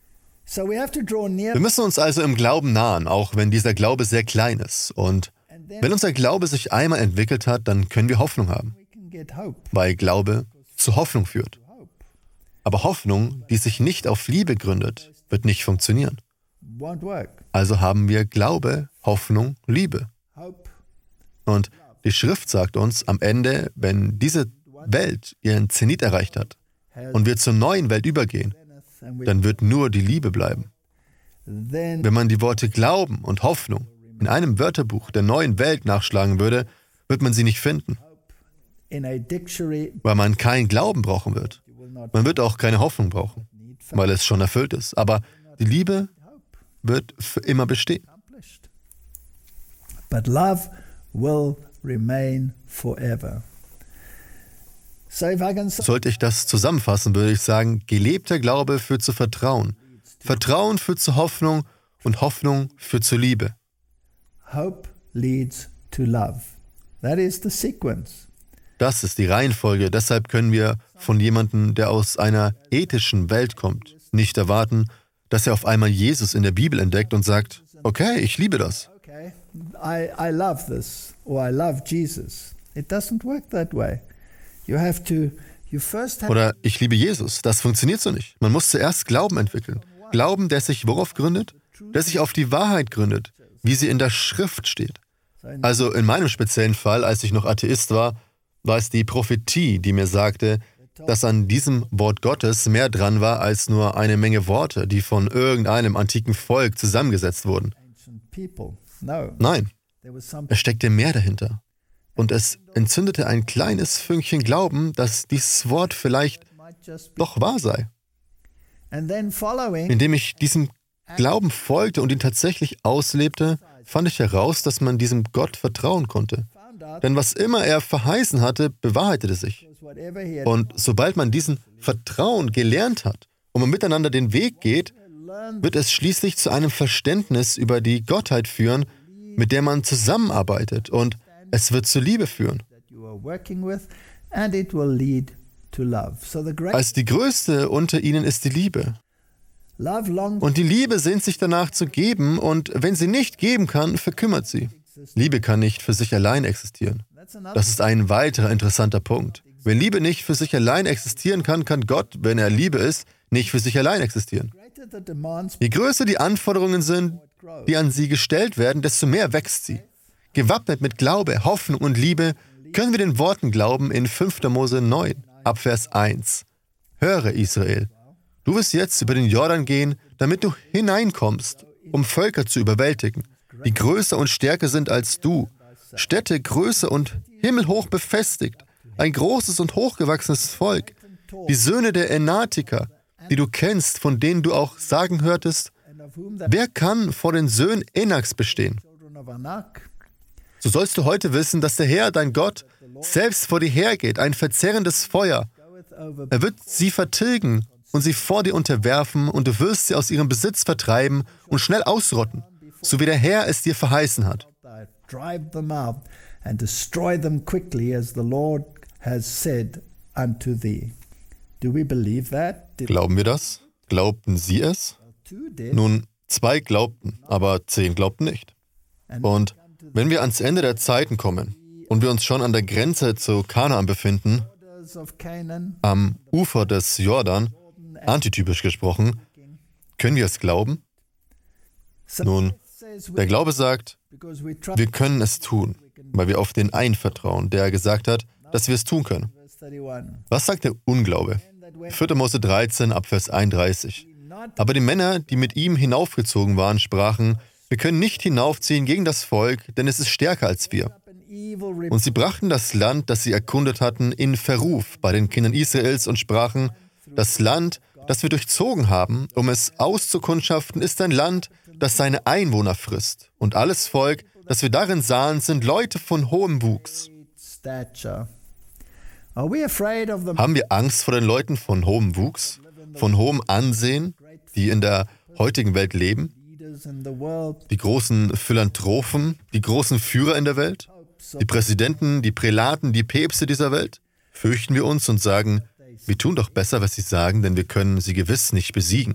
Wir müssen uns also im Glauben nahen, auch wenn dieser Glaube sehr klein ist. Und wenn unser Glaube sich einmal entwickelt hat, dann können wir Hoffnung haben, weil Glaube zu Hoffnung führt. Aber Hoffnung, die sich nicht auf Liebe gründet, wird nicht funktionieren. Also haben wir Glaube, Hoffnung, Liebe. Und die Schrift sagt uns, am Ende, wenn diese Welt ihren Zenit erreicht hat und wir zur neuen Welt übergehen, dann wird nur die Liebe bleiben. Wenn man die Worte Glauben und Hoffnung in einem Wörterbuch der neuen Welt nachschlagen würde, wird man sie nicht finden. Weil man keinen Glauben brauchen wird. Man wird auch keine Hoffnung brauchen, weil es schon erfüllt ist. Aber die Liebe wird für immer bestehen. But love will remain forever. Sollte ich das zusammenfassen, würde ich sagen, gelebter Glaube führt zu Vertrauen. Vertrauen führt zu Hoffnung und Hoffnung führt zu Liebe. Hope leads to love. That is the sequence. Das ist die Reihenfolge. Deshalb können wir von jemandem, der aus einer ethischen Welt kommt, nicht erwarten, dass er auf einmal Jesus in der Bibel entdeckt und sagt, okay, ich liebe das. Okay, I love this or I love Jesus. It doesn't work that way. You first have Oder ich liebe Jesus. Das funktioniert so nicht. Man muss zuerst Glauben entwickeln. Glauben, der sich worauf gründet? Der sich auf die Wahrheit gründet, wie sie in der Schrift steht. Also in meinem speziellen Fall, als ich noch Atheist war es die Prophetie, die mir sagte, dass an diesem Wort Gottes mehr dran war als nur eine Menge Worte, die von irgendeinem antiken Volk zusammengesetzt wurden. Nein, es steckte mehr dahinter. Und es entzündete ein kleines Fünkchen Glauben, dass dieses Wort vielleicht doch wahr sei. Indem ich diesem Glauben folgte und ihn tatsächlich auslebte, fand ich heraus, dass man diesem Gott vertrauen konnte. Denn was immer er verheißen hatte, bewahrheitete sich. Und sobald man diesen Vertrauen gelernt hat und man miteinander den Weg geht, wird es schließlich zu einem Verständnis über die Gottheit führen, mit der man zusammenarbeitet, und es wird zur Liebe führen. Also die größte unter ihnen ist die Liebe. Und die Liebe sehnt sich danach zu geben, und wenn sie nicht geben kann, verkümmert sie. Liebe kann nicht für sich allein existieren. Das ist ein weiterer interessanter Punkt. Wenn Liebe nicht für sich allein existieren kann, kann Gott, wenn er Liebe ist, nicht für sich allein existieren. Je größer die Anforderungen sind, die an sie gestellt werden, desto mehr wächst sie. Gewappnet mit Glaube, Hoffnung und Liebe können wir den Worten glauben in 5. Mose 9, ab Vers 1. Höre, Israel, du wirst jetzt über den Jordan gehen, damit du hineinkommst, um Völker zu überwältigen, die größer und stärker sind als du, Städte größer und himmelhoch befestigt, ein großes und hochgewachsenes Volk, die Söhne der Enatiker, die du kennst, von denen du auch sagen hörtest, wer kann vor den Söhnen Enaks bestehen? So sollst du heute wissen, dass der Herr, dein Gott, selbst vor dir hergeht, ein verzehrendes Feuer. Er wird sie vertilgen und sie vor dir unterwerfen, und du wirst sie aus ihrem Besitz vertreiben und schnell ausrotten, so wie der Herr es dir verheißen hat. Glauben wir das? Glaubten sie es? Nun, 2 glaubten, aber 10 glaubten nicht. Und wenn wir ans Ende der Zeiten kommen und wir uns schon an der Grenze zu Kanaan befinden, am Ufer des Jordan, antitypisch gesprochen, können wir es glauben? Nun, der Glaube sagt, wir können es tun, weil wir auf den einen vertrauen, der gesagt hat, dass wir es tun können. Was sagt der Unglaube? 4. Mose 13, ab Vers 31. Aber die Männer, die mit ihm hinaufgezogen waren, sprachen, wir können nicht hinaufziehen gegen das Volk, denn es ist stärker als wir. Und sie brachten das Land, das sie erkundet hatten, in Verruf bei den Kindern Israels und sprachen, das Land, das wir durchzogen haben, um es auszukundschaften, ist ein Land, das seine Einwohner frisst. Und alles Volk, das wir darin sahen, sind Leute von hohem Wuchs. Haben wir Angst vor den Leuten von hohem Wuchs, von hohem Ansehen, die in der heutigen Welt leben? Die großen Philanthropen, die großen Führer in der Welt? Die Präsidenten, die Prälaten, die Päpste dieser Welt? Fürchten wir uns und sagen, wir tun doch besser, was sie sagen, denn wir können sie gewiss nicht besiegen.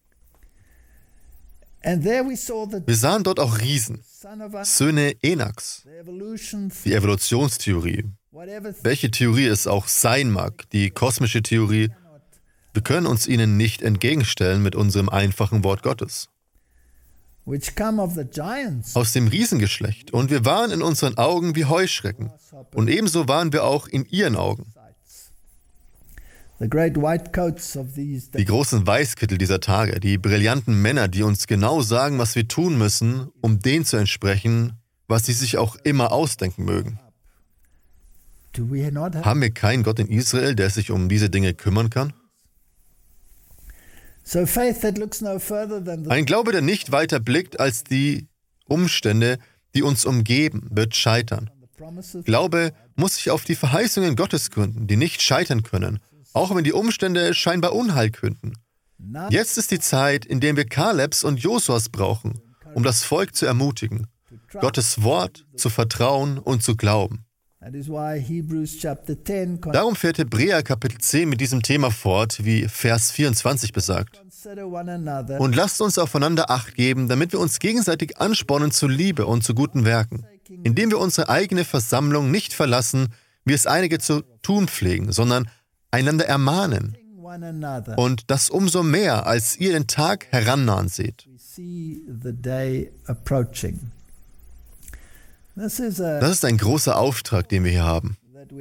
Wir sahen dort auch Riesen, Söhne Enaks, die Evolutionstheorie. Welche Theorie es auch sein mag, die kosmische Theorie, wir können uns ihnen nicht entgegenstellen mit unserem einfachen Wort Gottes. Aus dem Riesengeschlecht, und wir waren in unseren Augen wie Heuschrecken, und ebenso waren wir auch in ihren Augen. Die großen Weißkittel dieser Tage, die brillanten Männer, die uns genau sagen, was wir tun müssen, um dem zu entsprechen, was sie sich auch immer ausdenken mögen. Haben wir keinen Gott in Israel, der sich um diese Dinge kümmern kann? Ein Glaube, der nicht weiter blickt als die Umstände, die uns umgeben, wird scheitern. Glaube muss sich auf die Verheißungen Gottes gründen, die nicht scheitern können, auch wenn die Umstände scheinbar Unheil künden. Jetzt ist die Zeit, in der wir Kalebs und Josuas brauchen, um das Volk zu ermutigen, Gottes Wort zu vertrauen und zu glauben. Darum fährt Hebräer Kapitel 10 mit diesem Thema fort, wie Vers 24 besagt. Und lasst uns aufeinander Acht geben, damit wir uns gegenseitig anspornen zur Liebe und zu guten Werken, indem wir unsere eigene Versammlung nicht verlassen, wie es einige zu tun pflegen, sondern einander ermahnen. Und das umso mehr, als ihr den Tag herannahen seht. Das ist ein großer Auftrag, den wir hier haben.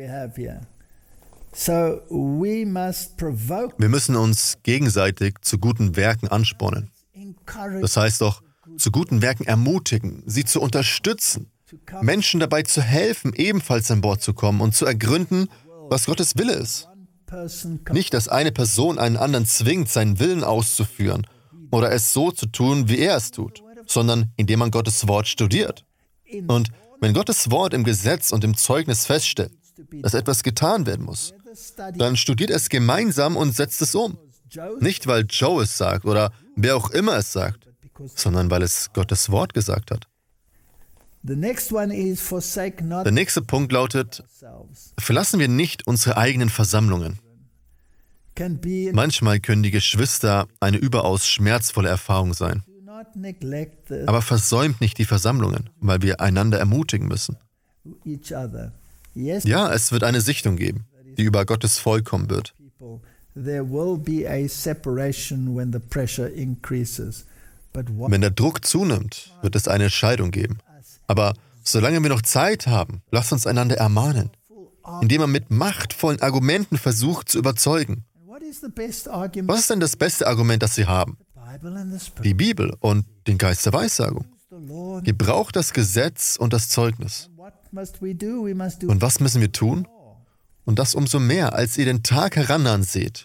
Wir müssen uns gegenseitig zu guten Werken anspornen. Das heißt doch, zu guten Werken ermutigen, sie zu unterstützen, Menschen dabei zu helfen, ebenfalls an Bord zu kommen und zu ergründen, was Gottes Wille ist. Nicht, dass eine Person einen anderen zwingt, seinen Willen auszuführen oder es so zu tun, wie er es tut, sondern indem man Gottes Wort studiert. Und wenn Gottes Wort im Gesetz und im Zeugnis feststellt, dass etwas getan werden muss, dann studiert es gemeinsam und setzt es um. Nicht, weil Joe es sagt oder wer auch immer es sagt, sondern weil es Gottes Wort gesagt hat. Der nächste Punkt lautet, verlassen wir nicht unsere eigenen Versammlungen. Manchmal können die Geschwister eine überaus schmerzvolle Erfahrung sein. Aber versäumt nicht die Versammlungen, weil wir einander ermutigen müssen. Ja, es wird eine Sichtung geben, die über Gottes Volk kommen wird. there will be a separation when the pressure increases. But what Wenn der Druck zunimmt, wird es eine Scheidung geben. Aber solange wir noch Zeit haben, lasst uns einander ermahnen, indem man mit machtvollen Argumenten versucht zu überzeugen. what is the best argument? Was ist denn das beste Argument, das Sie haben? The Bible and the Spirit. Die Bibel und den Geist der Weissagung. The Lord. Gebraucht das Gesetz und das Zeugnis. What must we do? We must do. Und was müssen wir tun? Und das umso mehr, als ihr den Tag herannahen seht.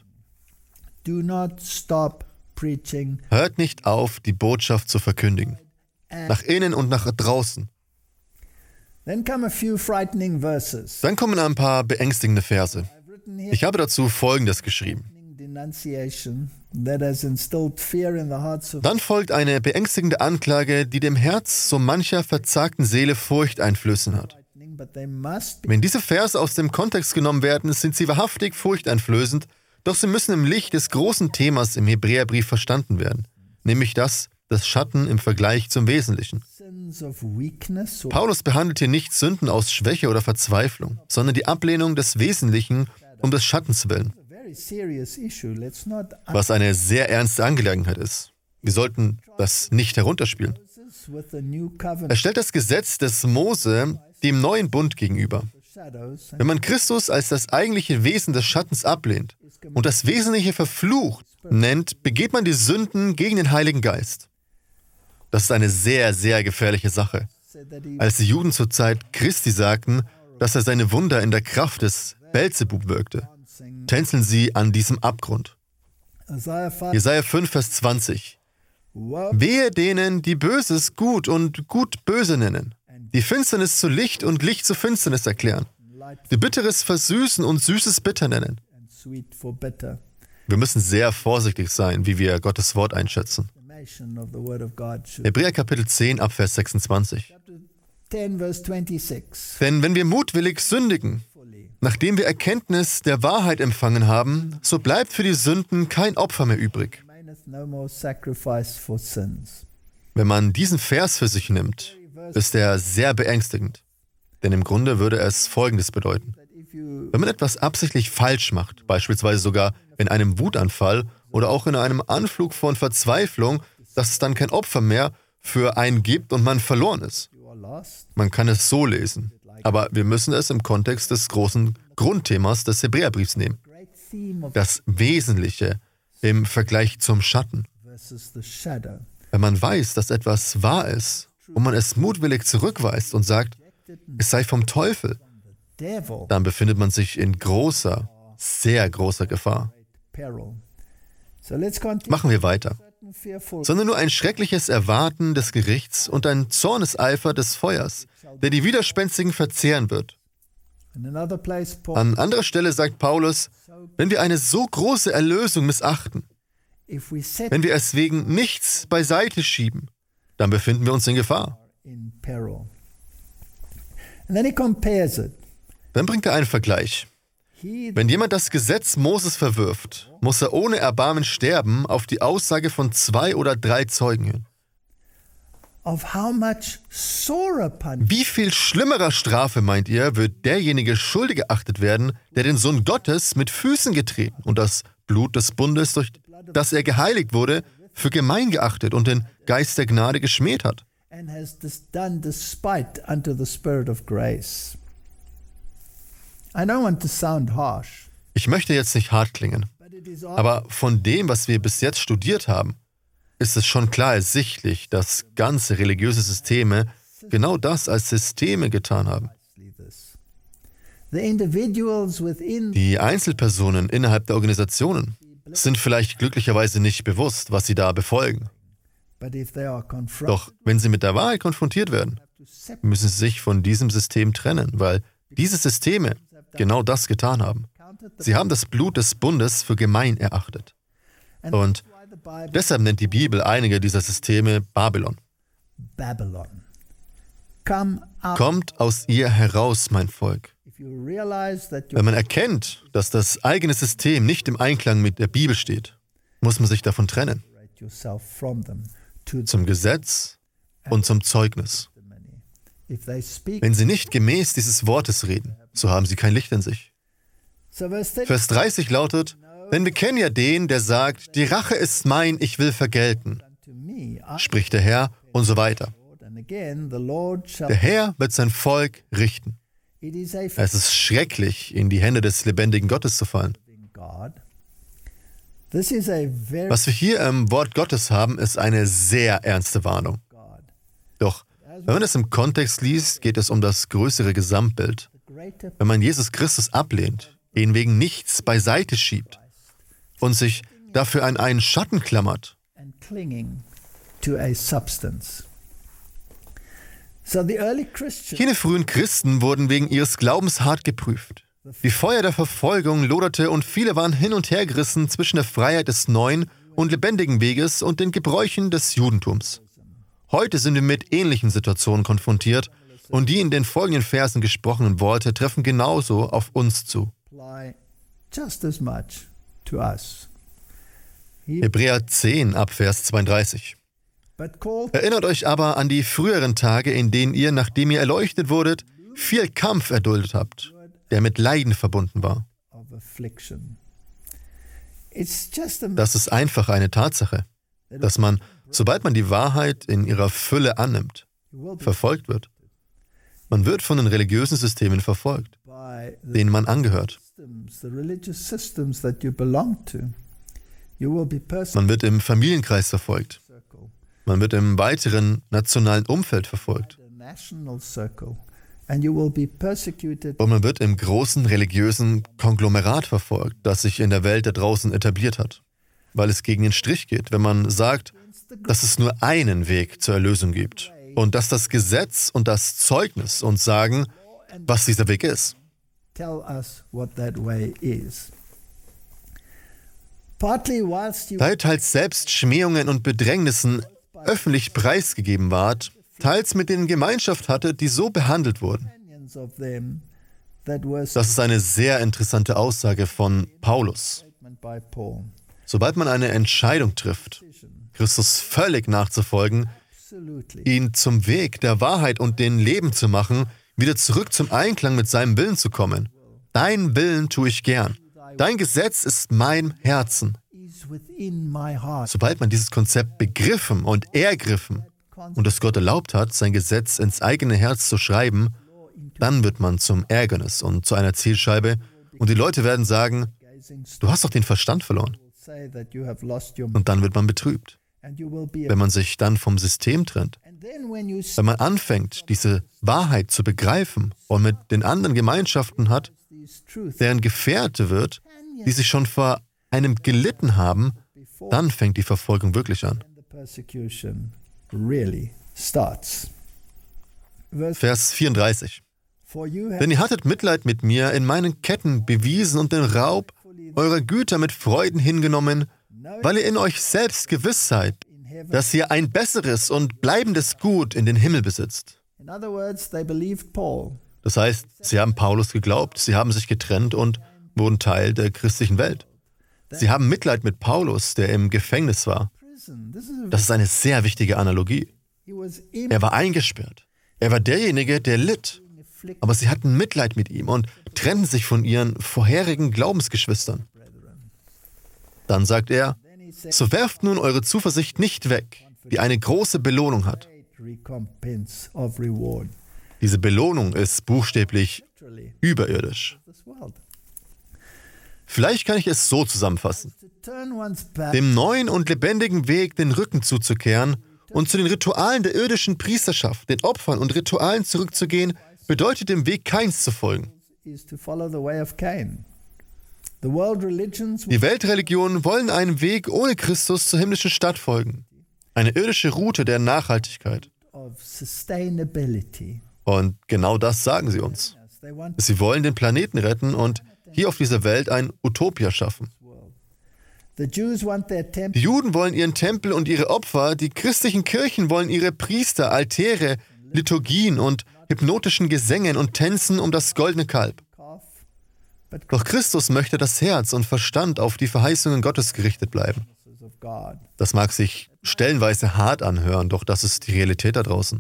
Do not stop preaching. Hört nicht auf, die Botschaft zu verkündigen. Nach innen und nach draußen. Then come a few frightening verses. Dann kommen ein paar beängstigende Verse. I've written here Ich habe dazu Folgendes geschrieben. denunciation that has instilled fear in the hearts of Dann folgt eine beängstigende Anklage, die dem Herz so mancher verzagten Seele Furcht einflößen hat. frightening, but they must be Wenn diese Verse aus dem Kontext genommen werden, sind sie wahrhaftig furchteinflößend, doch sie müssen im Licht des großen Themas im Hebräerbrief verstanden werden, nämlich das Schatten im Vergleich zum Wesentlichen. sins of weakness or Paulus behandelt hier nicht Sünden aus Schwäche oder Verzweiflung, sondern die Ablehnung des Wesentlichen um des Schattens willen, a very serious issue. Let's not was eine sehr ernste Angelegenheit ist. Wir sollten das nicht herunterspielen. this with the new covenant Er stellt das Gesetz des Mose dem neuen Bund gegenüber. shadows and Wenn man Christus als das eigentliche Wesen des Schattens ablehnt und das Wesentliche verflucht nennt, begeht man die Sünden gegen den Heiligen Geist. Das ist eine sehr, sehr gefährliche Sache. said that he Als die Juden zur Zeit Christi sagten, dass er seine Wunder in der Kraft des Beelzebub wirkte, tänzeln sie an diesem Abgrund. Isaiah 5 Jesaja 5, Vers 20. woe Wehe denen, die Böses gut und gut böse nennen, die Finsternis zu Licht und Licht zu Finsternis erklären, light die Bitteres versüßen und Süßes bitter nennen. and sweet for bitter. Wir müssen sehr vorsichtig sein, wie wir Gottes Wort einschätzen. Estimation of the word of God should. Hebräer Kapitel 10, ab Vers 26. Chapter 10 verse 26. Denn wenn wir mutwillig sündigen, Fully. nachdem wir Erkenntnis der Wahrheit empfangen haben, so bleibt für die Sünden kein Opfer mehr übrig. Remaineth no more sacrifice for sins. Wenn man diesen Vers für sich nimmt, ist er sehr beängstigend. Denn im Grunde würde es Folgendes bedeuten. That if you Wenn man etwas absichtlich falsch macht, beispielsweise sogar in einem Wutanfall oder auch in einem Anflug von Verzweiflung, dass es dann kein Opfer mehr für einen gibt und man verloren ist. you are lost, Man kann es so lesen, aber wir müssen es im Kontext des großen Grundthemas des Hebräerbriefs nehmen. great theme of Das Wesentliche im Vergleich zum Schatten. versus the shadow. Wenn man weiß, dass etwas wahr ist und man es mutwillig zurückweist und sagt, es sei vom Teufel, Devil dann befindet man sich in großer, sehr großer Gefahr. peril. So let's continue. Machen wir weiter. Certain fearful Sondern nur ein schreckliches Erwarten des Gerichts und ein Zorneseifer des Feuers, der die Widerspenstigen verzehren wird. in another place Paul An anderer Stelle sagt Paulus, wenn wir eine so große Erlösung missachten, if we set wenn wir es wegen nichts beiseite schieben, dann befinden wir uns in Gefahr. in peril. And then he compares it. Dann bringt er einen Vergleich. He Wenn jemand das Gesetz Moses verwirft, muss er ohne Erbarmen sterben auf die Aussage von 2 oder 3 Zeugen hin. of how much sorer punishment Wie viel schlimmerer Strafe, meint ihr, wird derjenige schuldig geachtet werden, der den Sohn Gottes mit Füßen getreten und das Blut des Bundes, durch das er geheiligt wurde, für gemein geachtet und den Geist der Gnade geschmäht hat? and has done despite unto the Spirit of grace. I don't want to sound harsh, Ich möchte jetzt nicht hart klingen, but it is aber von dem, was wir bis jetzt studiert haben, ist es schon klar ersichtlich, dass ganze religiöse Systeme genau das als Systeme getan haben. obviously this. The individuals within Die Einzelpersonen innerhalb der Organisationen sind vielleicht glücklicherweise nicht bewusst, was sie da befolgen. but if they are confronted Doch wenn sie mit der Wahrheit konfrontiert werden, to separate müssen sie sich von diesem System trennen, weil diese Systeme genau das getan haben. the Sie haben das Blut des Bundes für gemein erachtet. Und why the Bible deshalb nennt die Bibel einige dieser Systeme Babylon. Babylon. Come out Kommt aus ihr heraus, mein Volk. if you realize that Wenn man erkennt, dass das eigene System nicht im Einklang mit der Bibel steht, muss man sich davon trennen. separate yourself from them to Zum Gesetz und zum Zeugnis. the many. If they speak Wenn sie nicht gemäß dieses Wortes reden, so haben sie kein Licht in sich. so verse 30, Vers 30 lautet, Denn wir kennen ja den, der sagt, die Rache ist mein, ich will vergelten, spricht der Herr und so weiter. Der Herr wird sein Volk richten. Es ist schrecklich, in die Hände des lebendigen Gottes zu fallen. Was wir hier im Wort Gottes haben, ist eine sehr ernste Warnung. Doch, wenn man es im Kontext liest, geht es um das größere Gesamtbild. Wenn man Jesus Christus ablehnt, ihn wegen nichts beiseite schiebt und sich dafür an einen Schatten klammert, jene frühen Christen wurden wegen ihres Glaubens hart geprüft. Die Feuer der Verfolgung loderte und viele waren hin und her gerissen zwischen der Freiheit des neuen und lebendigen Weges und den Gebräuchen des Judentums. Heute sind wir mit ähnlichen Situationen konfrontiert und die in den folgenden Versen gesprochenen Worte treffen genauso auf uns zu. Hebräer 10 ab Vers 32. Erinnert euch aber an die früheren Tage, in denen ihr, nachdem ihr erleuchtet wurdet, viel Kampf erduldet habt, der mit Leiden verbunden war. Das ist einfach eine Tatsache, dass man, sobald man die Wahrheit in ihrer Fülle annimmt, verfolgt wird. Man wird von den religiösen Systemen verfolgt, denen man angehört. Man wird im Familienkreis verfolgt. Man wird im weiteren nationalen Umfeld verfolgt. Und man wird im großen religiösen Konglomerat verfolgt, das sich in der Welt da draußen etabliert hat, weil es gegen den Strich geht, wenn man sagt, dass es nur einen Weg zur Erlösung gibt und dass das Gesetz und das Zeugnis uns sagen, was dieser Weg ist. Da ihr teils selbst Schmähungen und Bedrängnissen öffentlich preisgegeben ward, teils mit denen Gemeinschaft hattet, die so behandelt wurden. Das ist eine sehr interessante Aussage von Paulus. Sobald man eine Entscheidung trifft, Christus völlig nachzufolgen, ihn zum Weg der Wahrheit und den Leben zu machen, wieder zurück zum Einklang mit seinem Willen zu kommen. Dein Willen tue ich gern. Dein Gesetz ist mein Herzen. Sobald man dieses Konzept begriffen und ergriffen und es Gott erlaubt hat, sein Gesetz ins eigene Herz zu schreiben, dann wird man zum Ärgernis und zu einer Zielscheibe und die Leute werden sagen, du hast doch den Verstand verloren. Und dann wird man betrübt. Wenn man sich dann vom System trennt, wenn man anfängt, diese Wahrheit zu begreifen und mit den anderen Gemeinschaften hat, deren Gefährte wird, die sich schon vor einem gelitten haben, dann fängt die Verfolgung wirklich an. Vers 34. Denn ihr hattet Mitleid mit mir, in meinen Ketten bewiesen und den Raub eurer Güter mit Freuden hingenommen, weil ihr in euch selbst gewiss seid, dass ihr ein besseres und bleibendes Gut in den Himmel besitzt. Das heißt, sie haben Paulus geglaubt, sie haben sich getrennt und wurden Teil der christlichen Welt. Sie haben Mitleid mit Paulus, der im Gefängnis war. Das ist eine sehr wichtige Analogie. Er war eingesperrt. Er war derjenige, der litt. Aber sie hatten Mitleid mit ihm und trennten sich von ihren vorherigen Glaubensgeschwistern. Dann sagt er, so werft nun eure Zuversicht nicht weg, die eine große Belohnung hat. Diese Belohnung ist buchstäblich überirdisch. Vielleicht kann ich es so zusammenfassen. Dem neuen und lebendigen Weg den Rücken zuzukehren und zu den Ritualen der irdischen Priesterschaft, den Opfern und Ritualen zurückzugehen, bedeutet dem Weg Kains zu folgen. Die Weltreligionen wollen einem Weg ohne Christus zur himmlischen Stadt folgen. Eine irdische Route der Nachhaltigkeit. Und genau das sagen sie uns. Sie wollen den Planeten retten und hier auf dieser Welt ein Utopia schaffen. Die Juden wollen ihren Tempel und ihre Opfer, die christlichen Kirchen wollen ihre Priester, Altäre, Liturgien und hypnotischen Gesängen und Tänzen um das goldene Kalb. Doch Christus möchte das Herz und Verstand auf die Verheißungen Gottes gerichtet bleiben. Das mag sich stellenweise hart anhören, doch das ist die Realität da draußen.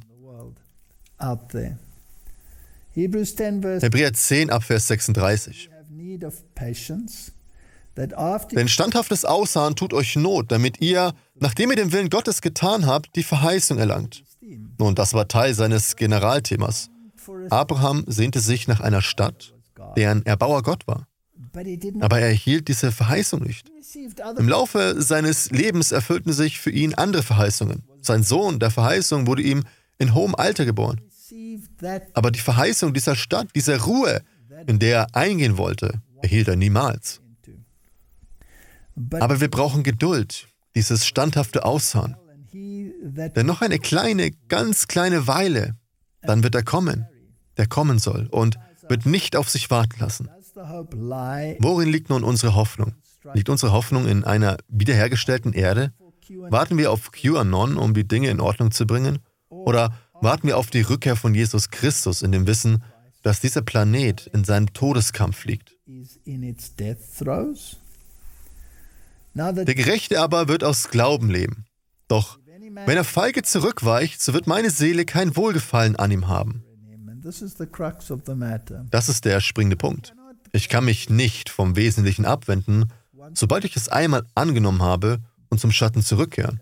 Hebräer 10 ab Vers 36. Denn standhaftes Ausharren tut euch Not, damit ihr, nachdem ihr den Willen Gottes getan habt, die Verheißung erlangt. Nun, das war Teil seines Generalthemas. Abraham sehnte sich nach einer Stadt, deren Erbauer Gott war. Aber er erhielt diese Verheißung nicht. Im Laufe seines Lebens erfüllten sich für ihn andere Verheißungen. Sein Sohn der Verheißung wurde ihm in hohem Alter geboren. Aber die Verheißung dieser Stadt, diese Ruhe, in der er eingehen wollte, erhielt er niemals. Aber wir brauchen Geduld, dieses standhafte Ausharren. Denn noch eine kleine, ganz kleine Weile, dann wird er kommen, der kommen soll und wird nicht auf sich warten lassen. Worin liegt nun unsere Hoffnung? Liegt unsere Hoffnung in einer wiederhergestellten Erde? Warten wir auf QAnon, um die Dinge in Ordnung zu bringen? Oder warten wir auf die Rückkehr von Jesus Christus in dem Wissen, dass dieser Planet in seinem Todeskampf liegt? Der Gerechte aber wird aus Glauben leben. Doch wenn er feige zurückweicht, so wird meine Seele kein Wohlgefallen an ihm haben. Das ist der springende Punkt. Ich kann mich nicht vom Wesentlichen abwenden, sobald ich es einmal angenommen habe und zum Schatten zurückkehren.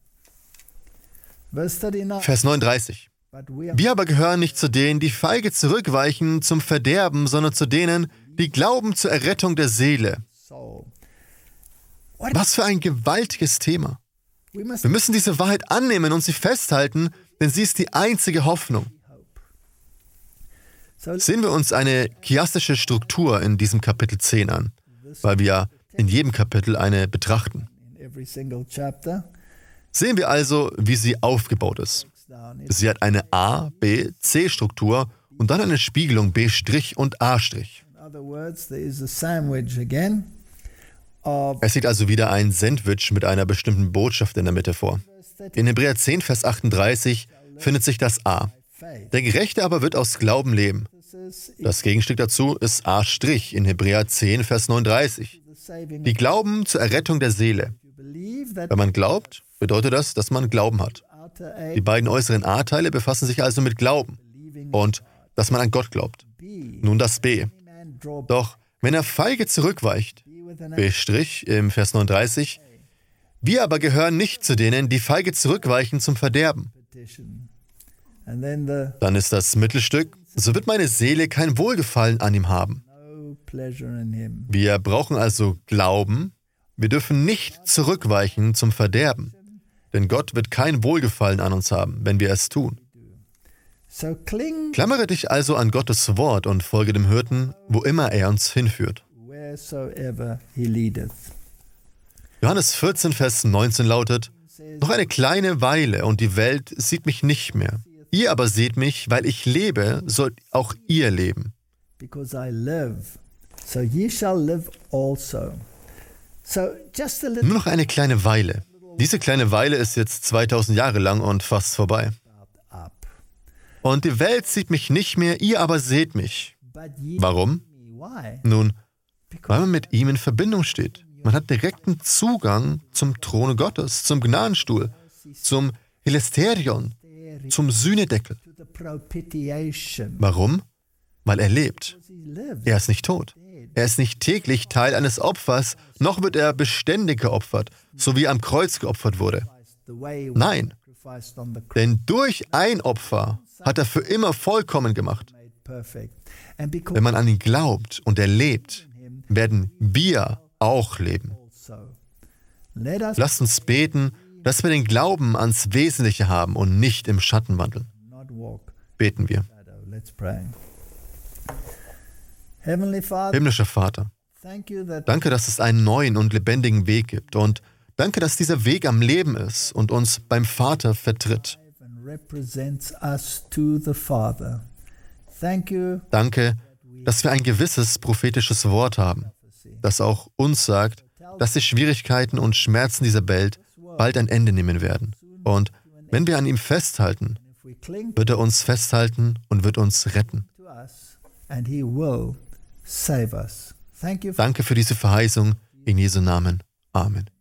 Vers 39. Wir aber gehören nicht zu denen, die feige zurückweichen zum Verderben, sondern zu denen, die glauben zur Errettung der Seele. Was für ein gewaltiges Thema. Wir müssen diese Wahrheit annehmen und sie festhalten, denn sie ist die einzige Hoffnung. Sehen wir uns eine chiastische Struktur in diesem Kapitel 10 an, weil wir in jedem Kapitel eine betrachten. Sehen wir also, wie sie aufgebaut ist. Sie hat eine A, B, C-Struktur und dann eine Spiegelung B' und A'. Es sieht also wieder ein Sandwich mit einer bestimmten Botschaft in der Mitte vor. In Hebräer 10, Vers 38 findet sich das A. Der Gerechte aber wird aus Glauben leben. Das Gegenstück dazu ist A' in Hebräer 10, Vers 39. Die glauben zur Errettung der Seele. Wenn man glaubt, bedeutet das, dass man Glauben hat. Die beiden äußeren A-Teile befassen sich also mit Glauben und dass man an Gott glaubt. Nun das B. Doch wenn er feige zurückweicht, B' im Vers 39, wir aber gehören nicht zu denen, die feige zurückweichen zum Verderben. Dann ist das Mittelstück, so wird meine Seele kein Wohlgefallen an ihm haben. Wir brauchen also Glauben, wir dürfen nicht zurückweichen zum Verderben, denn Gott wird kein Wohlgefallen an uns haben, wenn wir es tun. Klammere dich also an Gottes Wort und folge dem Hirten, wo immer er uns hinführt. Johannes 14, Vers 19 lautet, noch eine kleine Weile und die Welt sieht mich nicht mehr. Ihr aber seht mich, weil ich lebe, sollt auch ihr leben. Nur noch eine kleine Weile. Diese kleine Weile ist jetzt 2000 Jahre lang und fast vorbei. Und die Welt sieht mich nicht mehr, ihr aber seht mich. Warum? Nun, weil man mit ihm in Verbindung steht. Man hat direkten Zugang zum Throne Gottes, zum Gnadenstuhl, zum Hilasterion, zum Sühnedeckel. Warum? Weil er lebt. Er ist nicht tot. Er ist nicht täglich Teil eines Opfers, noch wird er beständig geopfert, so wie am Kreuz geopfert wurde. Nein, denn durch ein Opfer hat er für immer vollkommen gemacht. Wenn man an ihn glaubt und er lebt, werden wir auch leben. Lasst uns beten, dass wir den Glauben ans Wesentliche haben und nicht im Schatten wandeln. Beten wir. Himmlischer Vater, danke, dass es einen neuen und lebendigen Weg gibt und danke, dass dieser Weg am Leben ist und uns beim Vater vertritt. Danke, dass wir ein gewisses prophetisches Wort haben, das auch uns sagt, dass die Schwierigkeiten und Schmerzen dieser Welt bald ein Ende nehmen werden. Und wenn wir an ihm festhalten, wird er uns festhalten und wird uns retten. Danke für diese Verheißung in Jesu Namen. Amen.